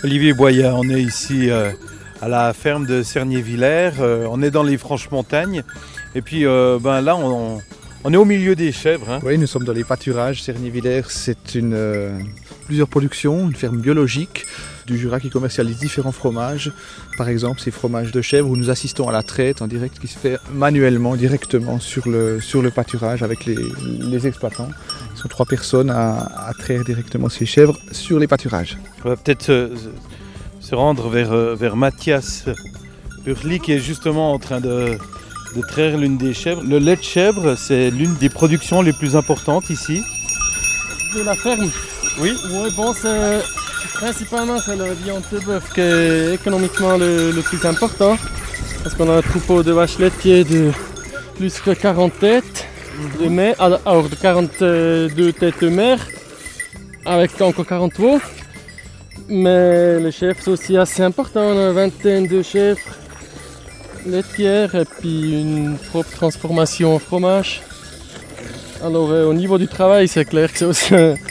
Olivier Boyat, on est ici à la ferme de Cernier-Villers, on est dans les Franches-Montagnes et puis là on est au milieu des chèvres. Hein. Oui, nous sommes dans les pâturages. Cernier-Villers, c'est plusieurs productions, une ferme biologique du Jura qui commercialise différents fromages. Par exemple, ces fromages de chèvre où nous assistons à la traite en direct qui se fait manuellement, directement sur le pâturage avec les exploitants. Ils sont 3 personnes à traire directement ces chèvres sur les pâturages. On va peut-être se rendre vers Mathias Burli qui est justement en train de traire l'une des chèvres. Le lait de chèvre, c'est l'une des productions les plus importantes ici. De la ferme. Oui. Oui, bon, principalement c'est la viande de bœuf qui est économiquement le plus important. Parce qu'on a un troupeau de vaches laitiers de plus que 40 têtes de mères, alors de 42 têtes de mères, avec encore 40 veaux. Mais les chèvres c'est aussi assez important, on a une vingtaine de chèvres laitières et puis une propre transformation en fromage. Alors au niveau du travail, c'est clair que c'est aussi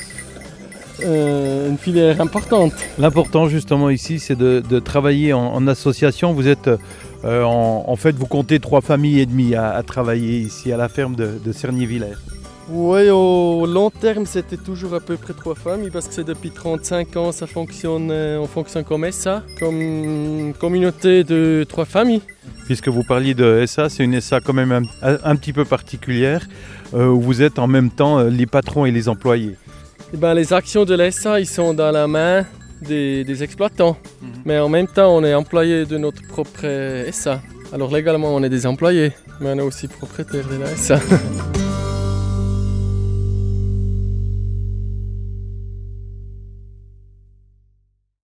une filière importante. L'important justement ici, c'est de travailler en association. Vous êtes en fait, vous comptez 3 familles et demie à travailler ici à la ferme de Cernier-Villers. Oui, au long terme, c'était toujours à peu près 3 familles parce que c'est depuis 35 ans, on fonctionne comme SA, comme une communauté de 3 familles. Puisque vous parliez de SA, c'est une SA quand même un petit peu particulière, où vous êtes en même temps les patrons et les employés. Et les actions de l'SA, ils sont dans la main des exploitants. Mais en même temps, on est employé de notre propre SA. Alors légalement, on est des employés, mais on est aussi propriétaire de la SA.